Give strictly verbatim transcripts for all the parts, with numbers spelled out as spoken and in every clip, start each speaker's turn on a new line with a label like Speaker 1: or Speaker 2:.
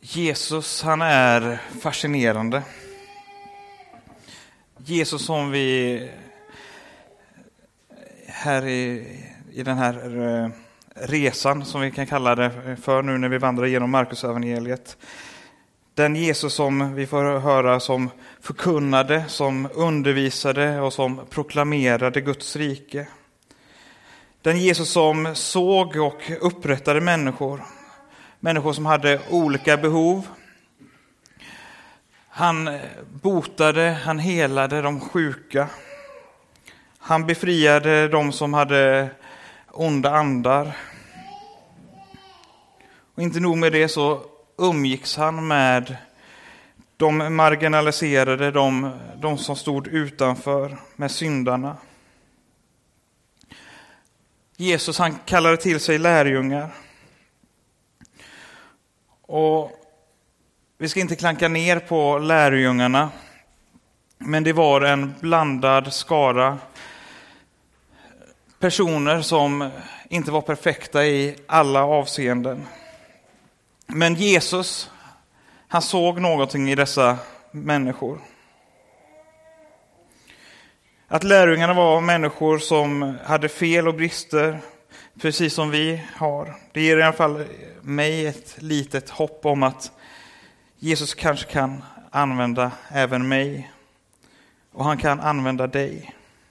Speaker 1: Jesus, han är fascinerande. Jesus som vi här i, i den här resan som vi kan kalla det för nu när vi vandrar genom Markus evangeliet. Den Jesus som vi får höra som förkunnade, som undervisade och som proklamerade Guds rike. Den Jesus som såg och upprättade människor. Människor som hade olika behov. Han botade, han helade de sjuka. Han befriade de som hade onda andar. Och inte nog med det så umgicks han med de marginaliserade, de, de som stod utanför, med syndarna. Jesus, han kallade till sig lärjungar. Och vi ska inte klanka ner på lärjungarna, men det var en blandad skara personer som inte var perfekta i alla avseenden. Men Jesus, han såg någonting i dessa människor. Att lärjungarna var människor som hade fel och brister, precis som vi har. Det ger i alla fall mig ett litet hopp om att Jesus kanske kan använda även mig. Och han kan använda dig.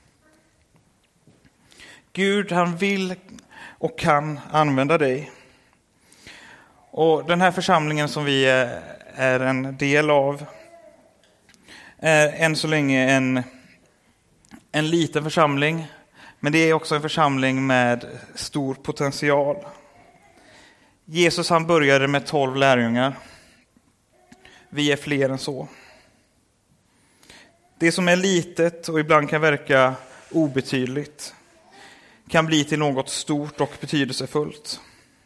Speaker 1: Gud, han vill och kan använda dig. Och den här församlingen som vi är en del av är än så länge en, en liten församling. Men det är också en församling med stor potential. Jesus, han började med tolv lärjungar. Vi är fler än så. Det som är litet och ibland kan verka obetydligt kan bli till något stort och betydelsefullt.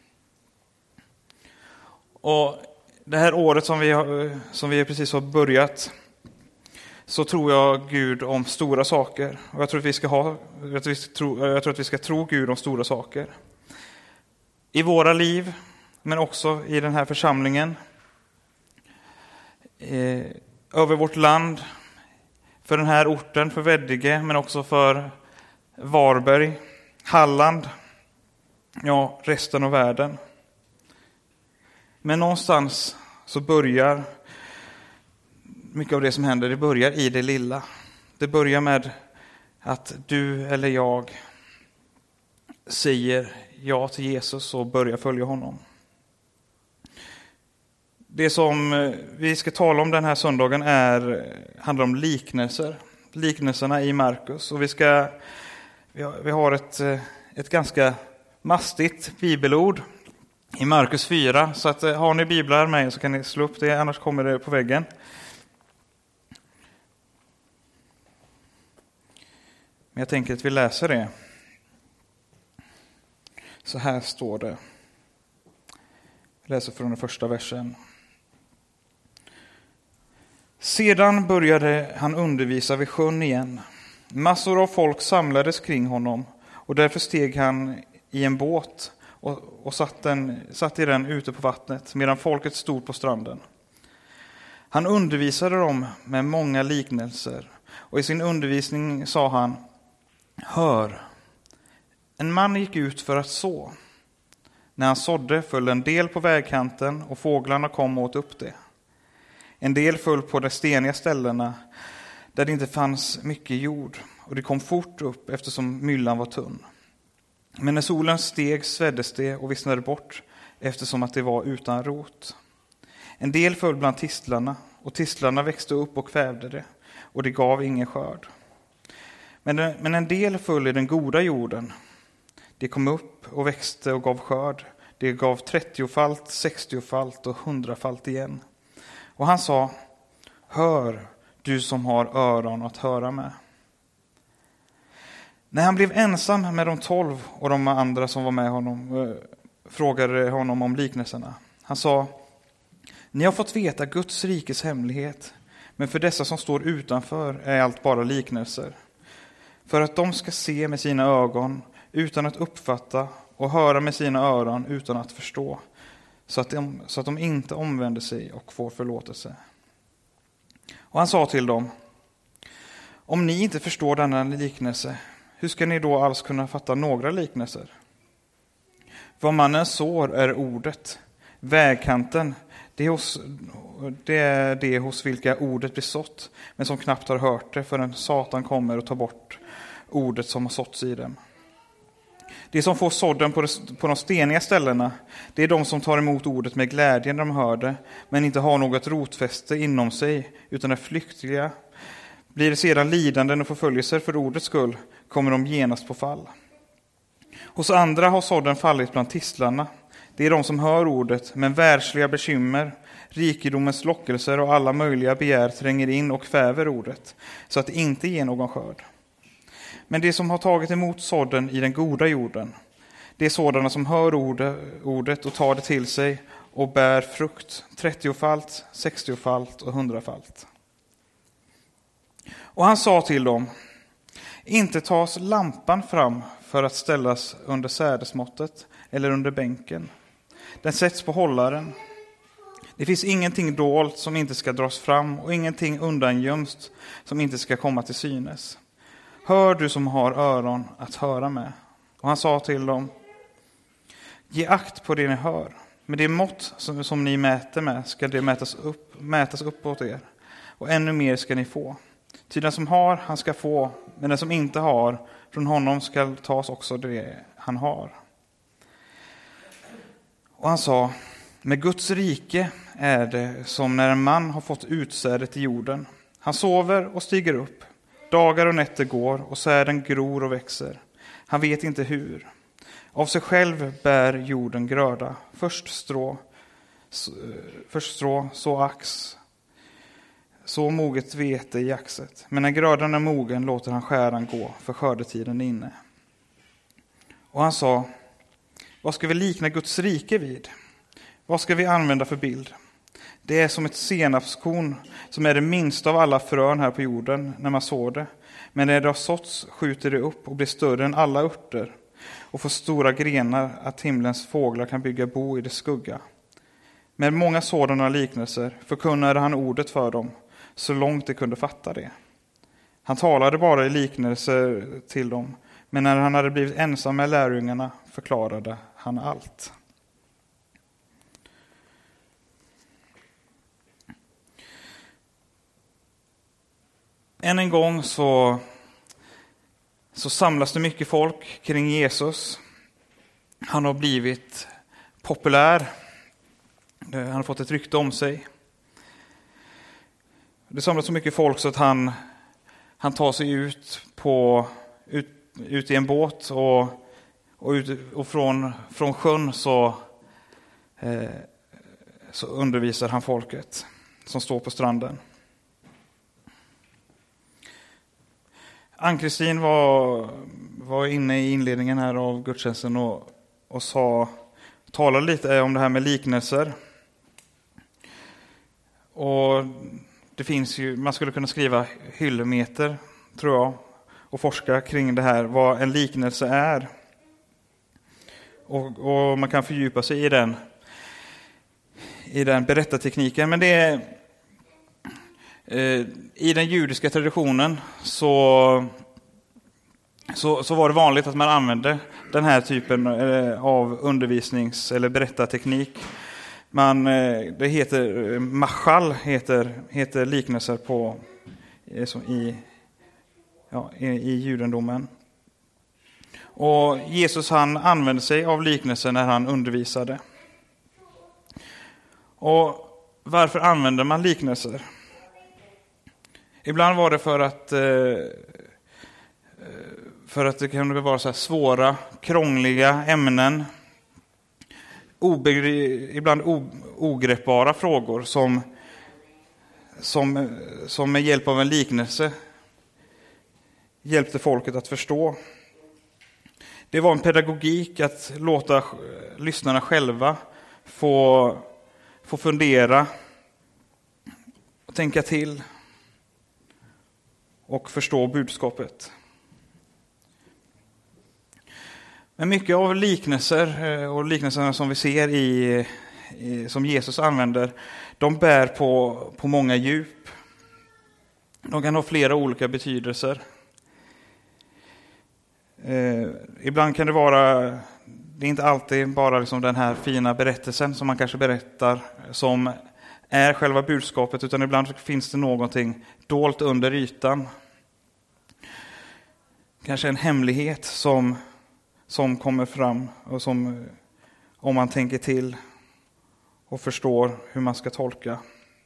Speaker 1: Och det här året som vi, har, som vi precis har börjat, så tror jag Gud om stora saker. Och jag tror att vi ska ha, jag tror, vi ska tro, jag tror att vi ska tro Gud om stora saker. I våra liv, men också i den här församlingen. Eh, över vårt land, för den här orten, för Veddige, men också för Varberg, Halland, ja, resten av världen. Men någonstans så börjar mycket av det som händer, det börjar i det lilla. Det börjar med att du eller jag säger ja till Jesus och börjar följa honom. Det som vi ska tala om den här söndagen är, handlar om liknelser. Liknelserna i Markus. Och vi, ska, vi har, vi har ett, ett ganska mastigt bibelord i Markus fyra. Så att, har ni biblar med så kan ni slå upp det, annars kommer det på väggen. Men jag tänker att vi läser det. Så här står det. Jag läser från den första versen. Sedan började han undervisa vid sjön igen. Massor av folk samlades kring honom och därför steg han i en båt och, och satt, den, satt i den ute på vattnet medan folket stod på stranden. Han undervisade dem med många liknelser och i sin undervisning sa han: Hör, en man gick ut för att så. När han sådde föll en del på vägkanten och fåglarna kom och åt upp det. En del föll på de steniga ställena där det inte fanns mycket jord och det kom fort upp eftersom myllan var tunn. Men när solen steg sveddes det och vissnade bort eftersom att det var utan rot. En del föll bland tistlarna och tistlarna växte upp och kvävde det och det gav ingen skörd. Men, men en del föll i den goda jorden. Det kom upp och växte och gav skörd. Det gav trettiofalt, sextiofalt och hundrafalt igen. Och han sa: Hör, du som har öron att höra med. När han blev ensam med de tolv och de andra som var med honom frågade honom om liknelserna. Han sa: Ni har fått veta Guds rikes hemlighet, men för dessa som står utanför är allt bara liknelser. För att de ska se med sina ögon utan att uppfatta och höra med sina öron utan att förstå, så att, de, så att de inte omvänder sig och får förlåtelse. Och han sa till dem: om ni inte förstår denna liknelse, hur ska ni då alls kunna fatta några liknelser? Vad mannen sår är ordet. Vägkanten, det är, hos, det är det hos vilka ordet blir sått, men som knappt har hört det förrän Satan kommer och tar bort ordet som har såtts i dem. Det som får sådden på de, på de steniga ställena, det är de som tar emot ordet med glädje när de hör det, men inte har något rotfäste inom sig, utan är flyktiga. Blir det sedan lidanden och förföljelser för ordets skull, kommer de genast på fall. Hos andra har sådden fallit bland tistlarna. Det är de som hör ordet, men världsliga bekymmer, rikedomens lockelser och alla möjliga begär tränger in och kväver ordet, så att det inte ger någon skörd. Men det som har tagit emot sådden i den goda jorden, det är sådana som hör ordet och tar det till sig och bär frukt, trettiofalt, sextiofalt och hundrafalt. Och han sa till dem: inte tas lampan fram för att ställas under sädesmåttet eller under bänken. Den sätts på hållaren. Det finns ingenting dolt som inte ska dras fram och ingenting undangömst som inte ska komma till synes. Hör du som har öron att höra med. Och han sa till dem: ge akt på det ni hör. Med det mått som, som ni mäter med ska det mätas upp, mätas upp åt er. Och ännu mer ska ni få. Ty den som har, han ska få. Men den som inte har, från honom ska tas också det han har. Och han sa: med Guds rike är det som när en man har fått utsädet i jorden. Han sover och stiger upp. Dagar och nätter går och säden gror och växer. Han vet inte hur. Av sig själv bär jorden gröda. Först strå, först strå, så ax, så moget vete i axet. Men när grödan är mogen låter han skäran gå, för skördetiden är inne. Och han sa: vad ska vi likna Guds rike vid? Vad ska vi använda för bild? Det är som ett senapskorn som är det minsta av alla frön här på jorden när man sår det. Men när det har såtts skjuter det upp och blir större än alla örter och får stora grenar att himlens fåglar kan bygga bo i det skugga. Med många sådana liknelser förkunnade han ordet för dem så långt de kunde fatta det. Han talade bara i liknelser till dem, men när han hade blivit ensam med lärjungarna förklarade han allt. Än en gång så, så samlas det mycket folk kring Jesus. Han har blivit populär. Han har fått ett rykte om sig. Det samlas så mycket folk så att han, han tar sig ut, på, ut, ut i en båt och, och, ut, och från, från sjön så, eh, så undervisar han folket som står på stranden. Ann-Kristin var, var inne i inledningen här av gudstjänsten och, och sa, talade lite om det här med liknelser. Och det finns ju, man skulle kunna skriva hyllmeter, tror jag, och forska kring det här, vad en liknelse är. Och, och man kan fördjupa sig i den, i den berättartekniken. Men det är i den judiska traditionen så, så, så var det vanligt att man använde den här typen av undervisnings- eller berättarteknik. Man, det heter machal, heter, heter liknelser på, i, ja, i, i judendomen. Och Jesus han använde sig av liknelser när han undervisade. Och varför använder man liknelser? Ibland var det för att för att det kunde vara så här svåra, krångliga ämnen. Obegri- ibland o- ogreppbara frågor som, som, som med hjälp av en liknelse hjälpte folket att förstå. Det var en pedagogik att låta lyssnarna själva få, få fundera och tänka till och förstå budskapet. Men mycket av liknelser och liknelserna som vi ser i, som Jesus använder, de bär på, på många djup. De kan ha flera olika betydelser. Eh, ibland kan det vara, det är inte alltid bara liksom den här fina berättelsen som man kanske berättar som är själva budskapet, utan ibland finns det någonting dolt under ytan. Kanske en hemlighet som, som kommer fram och som, om man tänker till och förstår hur man ska tolka.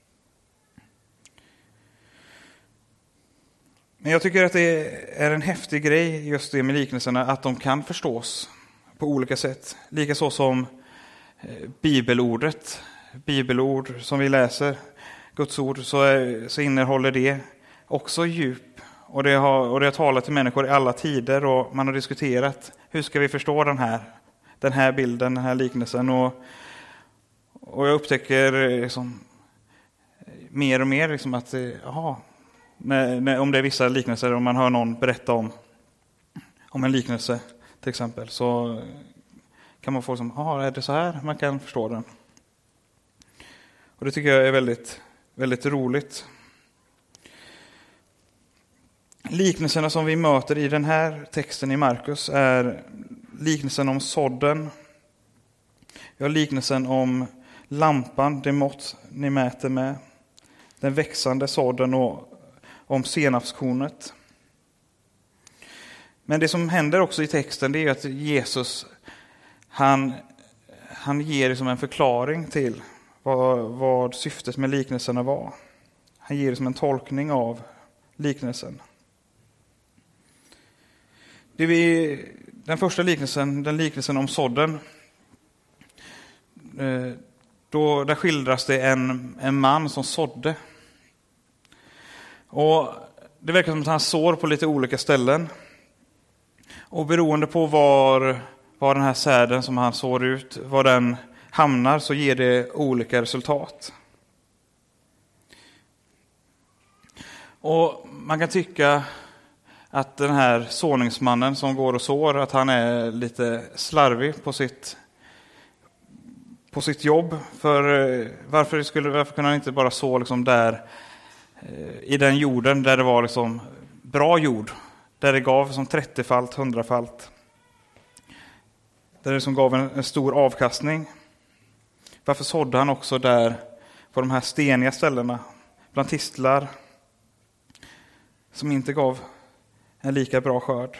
Speaker 1: Men jag tycker att det är en häftig grej just det med liknelserna, att de kan förstås på olika sätt. Likaså som bibelordet, bibelord som vi läser, Guds ord, så, är, så innehåller det också djup. Och det, har, och det har talat till människor i alla tider, och man har diskuterat hur ska vi förstå den här, den här bilden, den här liknelsen. Och, och jag upptäcker liksom, mer och mer liksom att aha, när, när, om det är vissa liknelser, om man hör någon berätta om, om en liknelse till exempel, så kan man få som, ja, är det så här man kan förstå den? Och det tycker jag är väldigt, väldigt roligt. Liknelserna som vi möter i den här texten i Markus är liknelsen om sådden. Vi har liknelsen om lampan, det mått ni mäter med, den växande sådden och om senapskornet. Men det som händer också i texten, det är att Jesus han, han ger som en förklaring till vad, vad syftet med liknelserna var. Han ger som en tolkning av liknelsen. Det vi, den första liknelsen, den liknelsen om sådden, då, där skildras det en, en man som sådde. Och det verkar som att han sår på lite olika ställen. Och beroende på var, var den här säden som han sår ut, var den hamnar, så ger det olika resultat. Och man kan tycka att den här såningsmannen som går och sår, att han är lite slarvig på sitt, på sitt jobb. För varför, skulle, varför kunde han inte bara så liksom där i den jorden där det var liksom bra jord, där det gav som trettiofalt, hundrafalt, där det som gav en, en stor avkastning? Varför sådde han också där på de här steniga ställena bland tistlar som inte gav en lika bra skörd?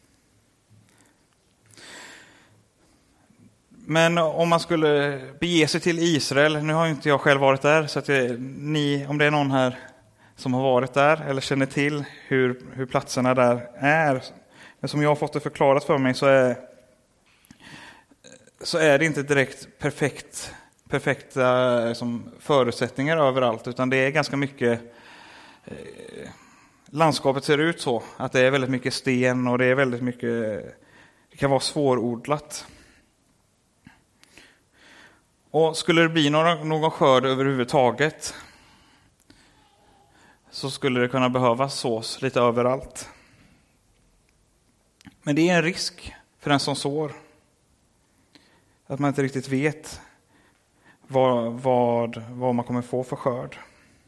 Speaker 1: Men om man skulle bege sig till Israel, nu har inte jag själv varit där, så att jag, ni, om det är någon här som har varit där eller känner till hur, hur platserna där är, men som jag har fått det förklarat för mig, så är, så är det inte direkt perfekt, perfekta liksom, förutsättningar överallt, utan det är ganska mycket eh, landskapet ser ut så att det är väldigt mycket sten och det är väldigt mycket, det kan vara svårodlat. Och skulle det bli någon, någon skörd överhuvudtaget, så skulle det kunna behövas sås lite överallt. Men det är en risk för den som sår, att man inte riktigt vet vad, vad, vad man kommer få för skörd.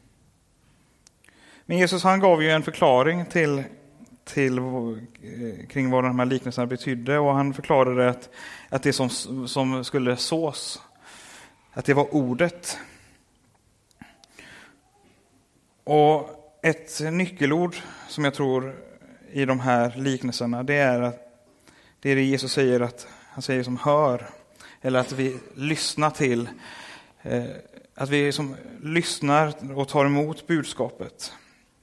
Speaker 1: Men Jesus, han gav ju en förklaring till, till, kring vad de här liknelserna betydde, och han förklarade att, att det som, som skulle sås, att det var ordet. Och ett nyckelord som jag tror i de här liknelserna, det är att det är det Jesus säger, att han säger som hör, eller att vi lyssnar till, eh, att vi som lyssnar och tar emot budskapet.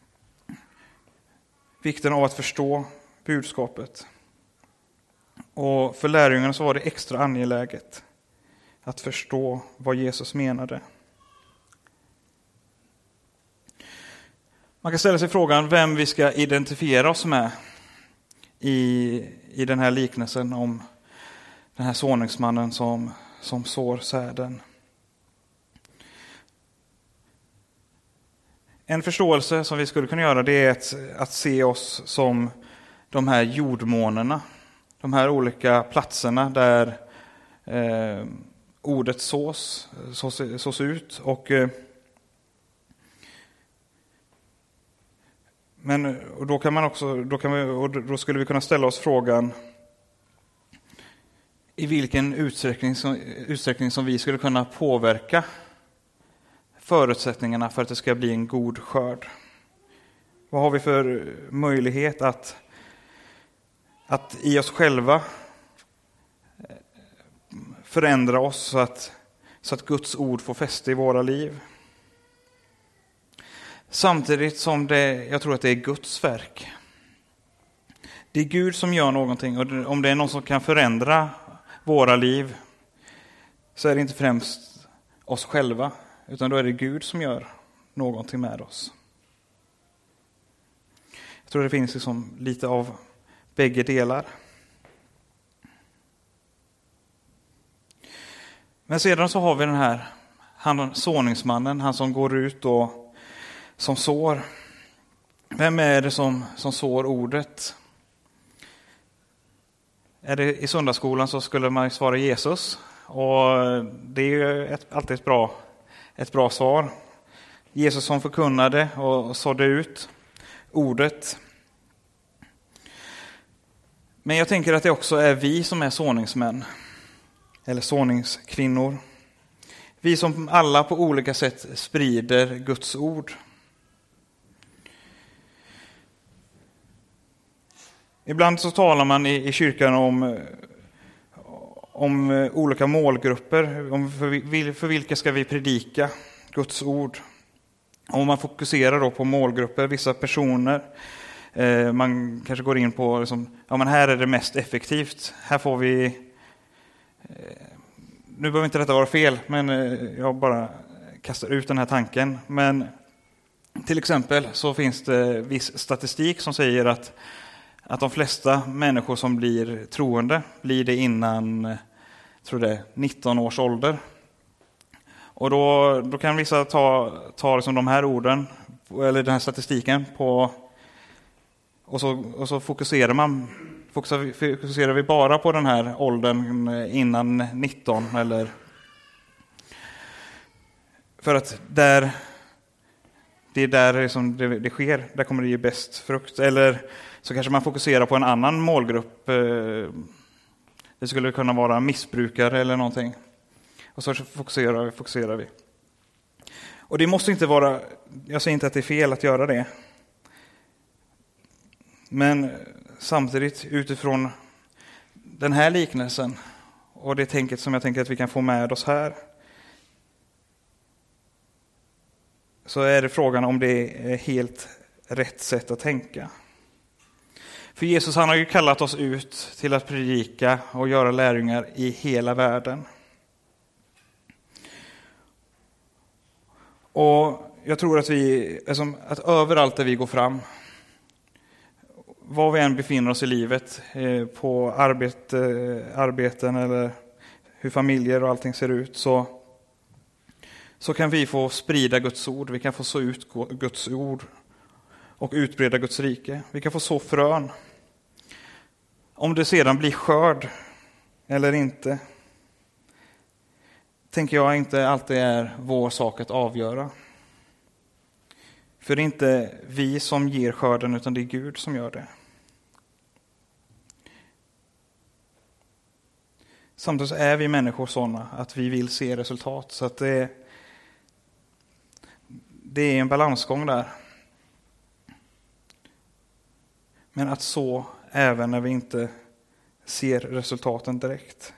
Speaker 1: Vikten av att förstå budskapet. Och för lärjungarna så var det extra angeläget att förstå vad Jesus menade. Man kan ställa sig frågan vem vi ska identifiera oss med i, i den här liknelsen om den här såningsmannen som, som sår säden. En förståelse som vi skulle kunna göra, det är att, att se oss som de här jordmånerna. De här olika platserna där, eh, ordet sås, sås, sås ut. Och, eh, men och då kan man också, då, kan vi, och då skulle vi kunna ställa oss frågan i vilken utsträckning som, utsträckning som vi skulle kunna påverka förutsättningarna för att det ska bli en god skörd. Vad har vi för möjlighet att, att i oss själva förändra oss så att, så att Guds ord får fäste i våra liv? Samtidigt som det, jag tror att det är Guds verk. Det är Gud som gör någonting, och om det är någon som kan förändra våra liv så är det inte främst oss själva, utan då är det Gud som gör någonting med oss. Jag tror det finns liksom lite av bägge delar. Men sedan så har vi den här han, såningsmannen, han som går ut och som sår. Vem är det som, som sår ordet? Är det i söndagsskolan så skulle man svara Jesus. Och det är ju ett, alltid ett bra, ett bra svar. Jesus som förkunnade och sådde ut ordet. Men jag tänker att det också är vi som är såningsmän. Eller såningskvinnor. Vi som alla på olika sätt sprider Guds ord. Ibland så talar man i, i kyrkan om, om olika målgrupper. Om för, för vilka ska vi predika Guds ord? Och man fokuserar då på målgrupper, vissa personer. Eh, man kanske går in på, liksom, ja men här är det mest effektivt. Här får vi... Eh, nu behöver inte detta vara fel, men eh, jag bara kastar ut den här tanken. Men till exempel så finns det viss statistik som säger att Att de flesta människor som blir troende blir det innan tror det, nitton års ålder. Och då, då kan vissa ta, ta liksom de här orden, eller den här statistiken, på, och, så, och så fokuserar man fokuserar vi bara på den här åldern innan nitton. Eller, för att där, det är där liksom det, det sker, där kommer det ge bäst frukt. Eller så kanske man fokuserar på en annan målgrupp. Det skulle kunna vara missbrukare eller någonting. Och så fokuserar vi, fokuserar vi. Och det måste inte vara, jag säger inte att det är fel att göra det. Men samtidigt utifrån den här liknelsen och det tänket som jag tänker att vi kan få med oss här, så är det frågan om det är helt rätt sätt att tänka. För Jesus, han har ju kallat oss ut till att predika och göra lärjungar i hela världen. Och jag tror att vi, alltså, att överallt där vi går fram, var vi än befinner oss i livet, på arbete, arbeten eller hur familjer och allting ser ut, så, så kan vi få sprida Guds ord. Vi kan få så ut Guds ord och utbreda Guds rike. Vi kan få så frön. Om det sedan blir skörd eller inte, tänker jag inte alltid är vår sak att avgöra. För det är inte vi som ger skörden, utan det är Gud som gör det. Samtidigt är vi människor sådana att vi vill se resultat. Så att det, det är en balansgång där. Men att så även när vi inte ser resultaten direkt.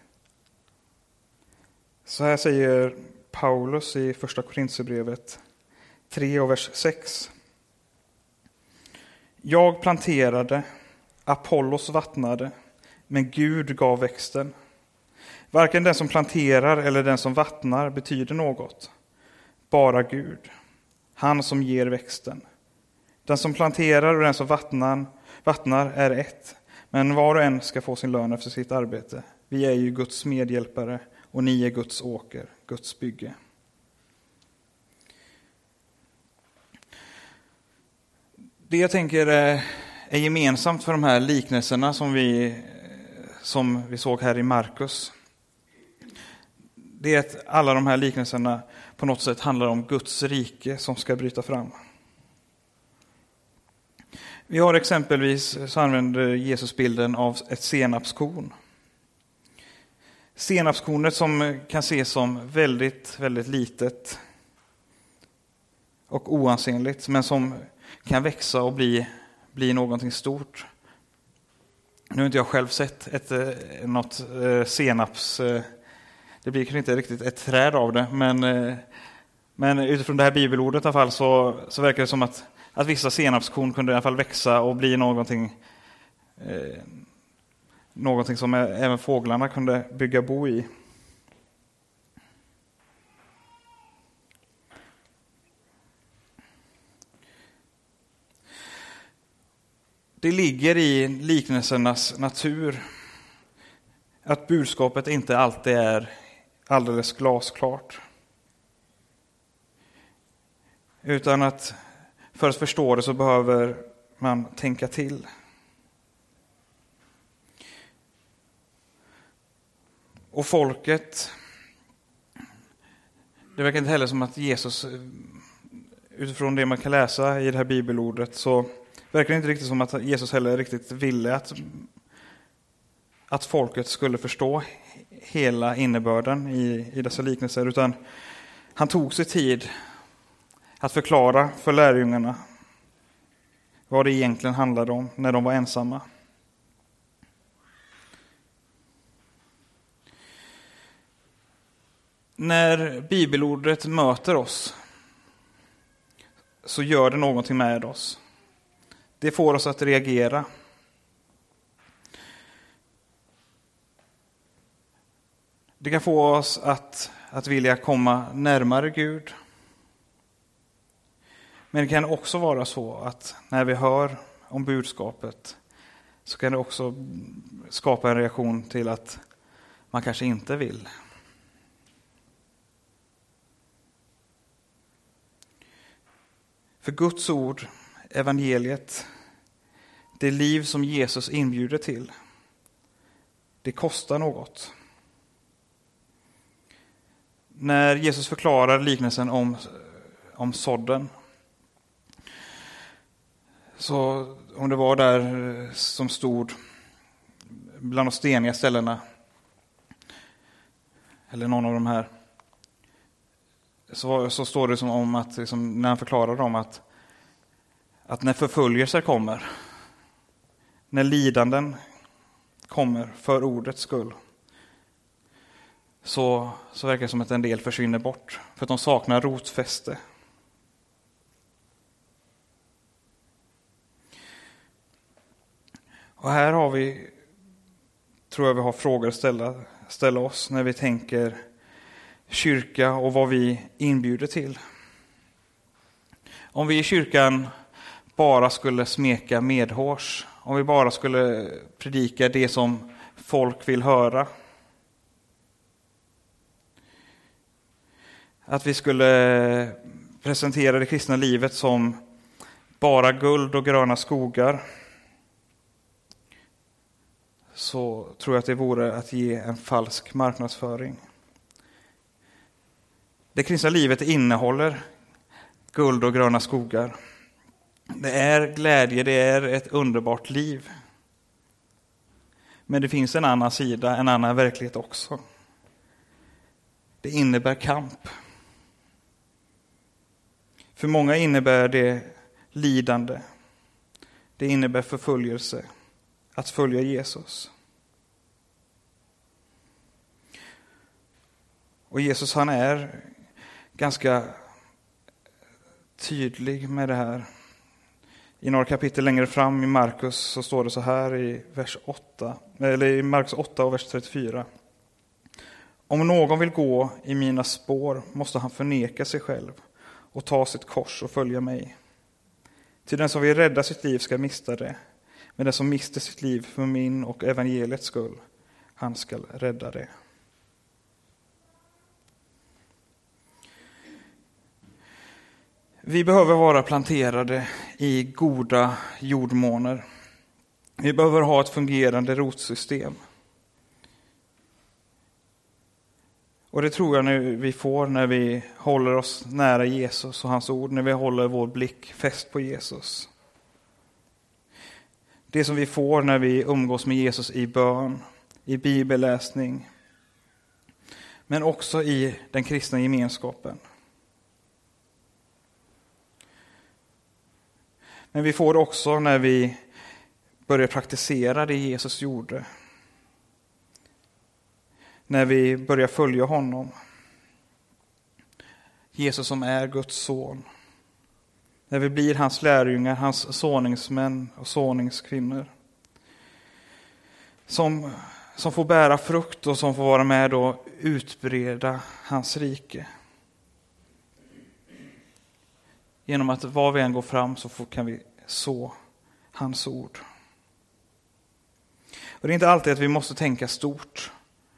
Speaker 1: Så här säger Paulus i första Korinthierbrevet tre och vers sex. Jag planterade, Apollos vattnade, men Gud gav växten. Varken den som planterar eller den som vattnar betyder något. Bara Gud, han som ger växten. Den som planterar och den som vattnar, vattnar är ett, men var och en ska få sin lön efter sitt arbete. Vi är ju Guds medhjälpare och ni är Guds åker, Guds bygge. Det jag tänker är gemensamt för de här liknelserna som vi, som vi såg här i Markus, det är att alla de här liknelserna på något sätt handlar om Guds rike som ska bryta fram. Vi har exempelvis, så använder Jesus bilden av ett senapskorn. Senapskornet som kan ses som väldigt, väldigt litet och oansenligt, men som kan växa och bli, bli någonting stort. Nu har inte jag själv sett ett, något senaps, det blir kanske inte riktigt ett träd av det, men, men utifrån det här bibelordet i alla fall så, så verkar det som att, att vissa senapskorn kunde i alla fall växa och bli någonting, eh, någonting som även fåglarna kunde bygga bo i. Det ligger i liknelsernas natur att budskapet inte alltid är alldeles glasklart. Utan att för att förstå det så behöver man tänka till. Och folket, det verkar inte heller som att Jesus, utifrån det man kan läsa i det här bibelordet, så verkar det inte riktigt som att Jesus heller riktigt ville att, att folket skulle förstå hela innebörden i, i dessa liknelser, utan han tog sig tid att förklara för lärjungarna vad det egentligen handlade om när de var ensamma. När bibelordet möter oss så gör det någonting med oss. Det får oss att reagera. Det kan få oss att, att vilja komma närmare Gud. Men det kan också vara så att när vi hör om budskapet så kan det också skapa en reaktion till att man kanske inte vill. För Guds ord, evangeliet, det liv som Jesus inbjuder till, det kostar något. När Jesus förklarar liknelsen om, om sådden, så om det var där som stod bland de steniga ställena, eller någon av de här, så, så står det som om att, liksom, när han förklarar om att, att när förföljelser kommer, när lidanden kommer för ordets skull, så, så verkar det som att en del försvinner bort för att de saknar rotfäste. Och här har vi, tror jag vi har frågor att ställa, ställa oss när vi tänker kyrka och vad vi inbjuder till. Om vi i kyrkan bara skulle smeka medhårs, om vi bara skulle predika det som folk vill höra, att vi skulle presentera det kristna livet som bara guld och gröna skogar, så tror jag att det vore att ge en falsk marknadsföring. Det kristna livet innehåller guld och gröna skogar. Det är glädje, det är ett underbart liv. Men det finns en annan sida, en annan verklighet också. Det innebär kamp. För många innebär det lidande. Det innebär förföljelse. Att följa Jesus. Och Jesus, han är ganska tydlig med det här. I några kapitel längre fram i Markus så står det så här i vers åtta, eller i Markus åtta och vers trettiofyra. Om någon vill gå i mina spår måste han förneka sig själv och ta sitt kors och följa mig. Till den som vill rädda sitt liv ska mista det, men den som mister sitt liv för min och evangeliets skull, han ska rädda det. Vi behöver vara planterade i goda jordmåner. Vi behöver ha ett fungerande rotsystem. Och det tror jag nu vi får när vi håller oss nära Jesus och hans ord, när vi håller vår blick fäst på Jesus. Det som vi får när vi umgås med Jesus i bön, i bibelläsning, men också i den kristna gemenskapen. Men vi får det också när vi börjar praktisera det Jesus gjorde. När vi börjar följa honom. Jesus som är Guds son. När vi blir hans lärjungar, hans såningsmän och såningskvinnor. Som, som får bära frukt och som får vara med och utbreda hans rike. Genom att var vi än går fram så får, kan vi så hans ord. Och det är inte alltid att vi måste tänka stort.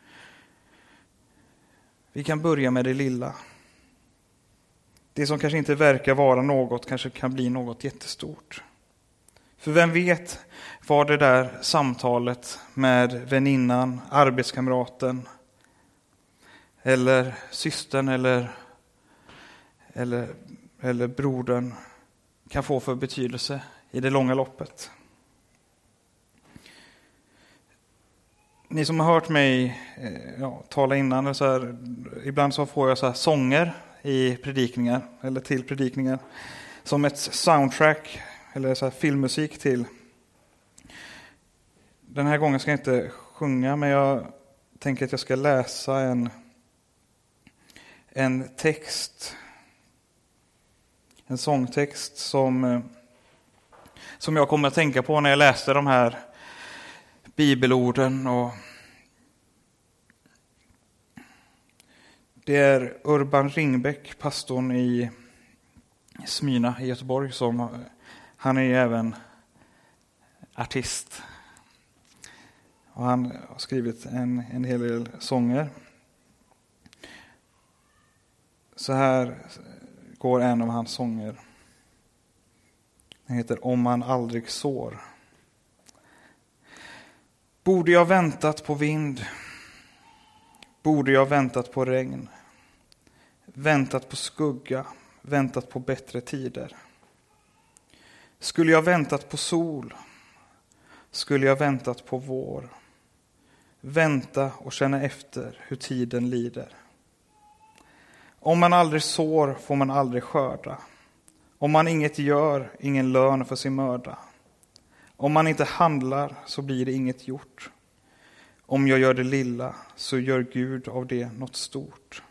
Speaker 1: Vi kan börja med det lilla. Det som kanske inte verkar vara något kanske kan bli något jättestort. För vem vet vad det där samtalet med väninnan, arbetskamraten eller systern eller, eller, eller brodern kan få för betydelse i det långa loppet. Ni som har hört mig ja, tala innan, så här, ibland så får jag så här sånger i predikningar eller till predikningar som ett soundtrack eller så här filmmusik till. Den här gången ska jag inte sjunga, men jag tänker att jag ska läsa en en text, en sångtext som som jag kommer att tänka på när jag läste de här bibelorden. Och det är Urban Ringbäck, pastorn i Smyna i Göteborg, som han är ju även artist. Och han har skrivit en, en hel del sånger. Så här går en av hans sånger. Den heter Om man aldrig sår. Borde jag väntat på vind? Borde jag väntat på regn? Väntat på skugga? Väntat på bättre tider? Skulle jag väntat på sol? Skulle jag väntat på vår? Vänta och känna efter hur tiden lider. Om man aldrig sår får man aldrig skörda. Om man inget gör, ingen lön för sin möda. Om man inte handlar så blir det inget gjort. Om jag gör det lilla så gör Gud av det något stort.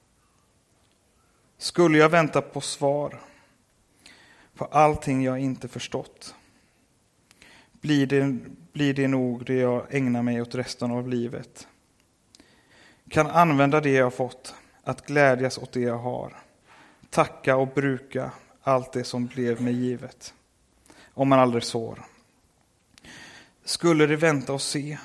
Speaker 1: Skulle jag vänta på svar på allting jag inte förstått, blir det, blir det nog det jag ägnar mig åt resten av livet. Kan använda det jag fått, att glädjas åt det jag har. Tacka och bruka allt det som blev mig givet. Om man aldrig sår. Skulle det vänta och se,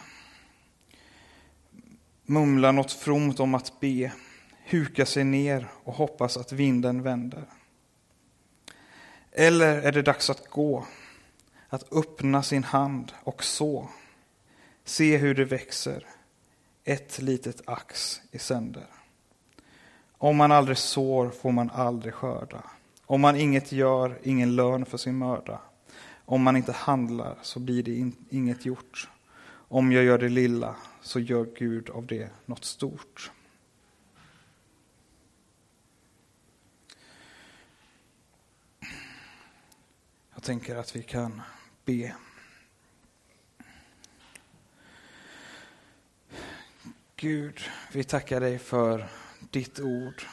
Speaker 1: mumla något fromt om att be, huka sig ner och hoppas att vinden vänder. Eller är det dags att gå, att öppna sin hand och så, se hur det växer, ett litet ax i sänder. Om man aldrig sår får man aldrig skörda. Om man inget gör, ingen lön för sin möda. Om man inte handlar så blir det in, inget gjort. Om jag gör det lilla så gör Gud av det något stort. Jag tänker att vi kan be. Gud, vi tackar dig för ditt ord.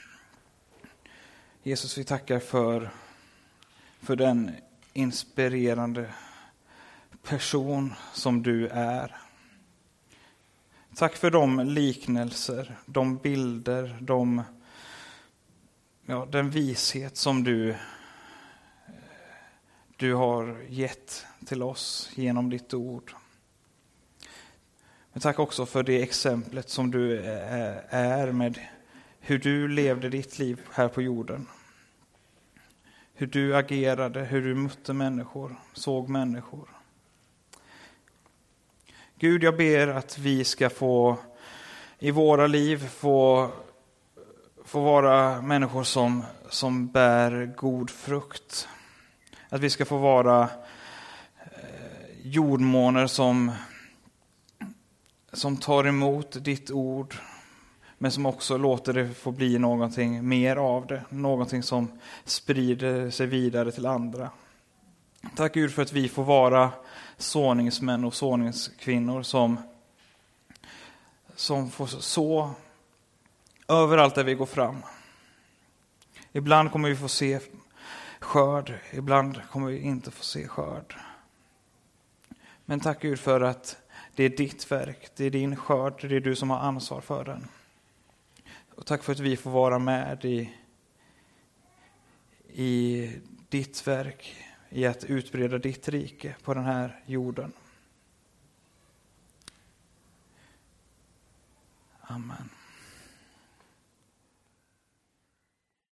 Speaker 1: Jesus, vi tackar för, för den inspirerande person som du är. Tack för de liknelser, de bilder, de, ja, den vishet som du, du har gett till oss genom ditt ord. Men tack också för det exemplet som du är med hur du levde ditt liv här på jorden. Hur du agerade, hur du mötte människor, såg människor. Gud, jag ber att vi ska få i våra liv få, få vara människor som, som bär god frukt. Att vi ska få vara jordmåner som, som tar emot ditt ord, men som också låter det få bli någonting mer av det. Någonting som sprider sig vidare till andra. Tack Gud för att vi får vara såningsmän och såningskvinnor som, som får så överallt där vi går fram. Ibland kommer vi få se skörd, ibland kommer vi inte få se skörd. Men tack Gud för att det är ditt verk, det är din skörd, det är du som har ansvar för den. Och tack för att vi får vara med i, i ditt verk, i att utbreda ditt rike på den här jorden. Amen.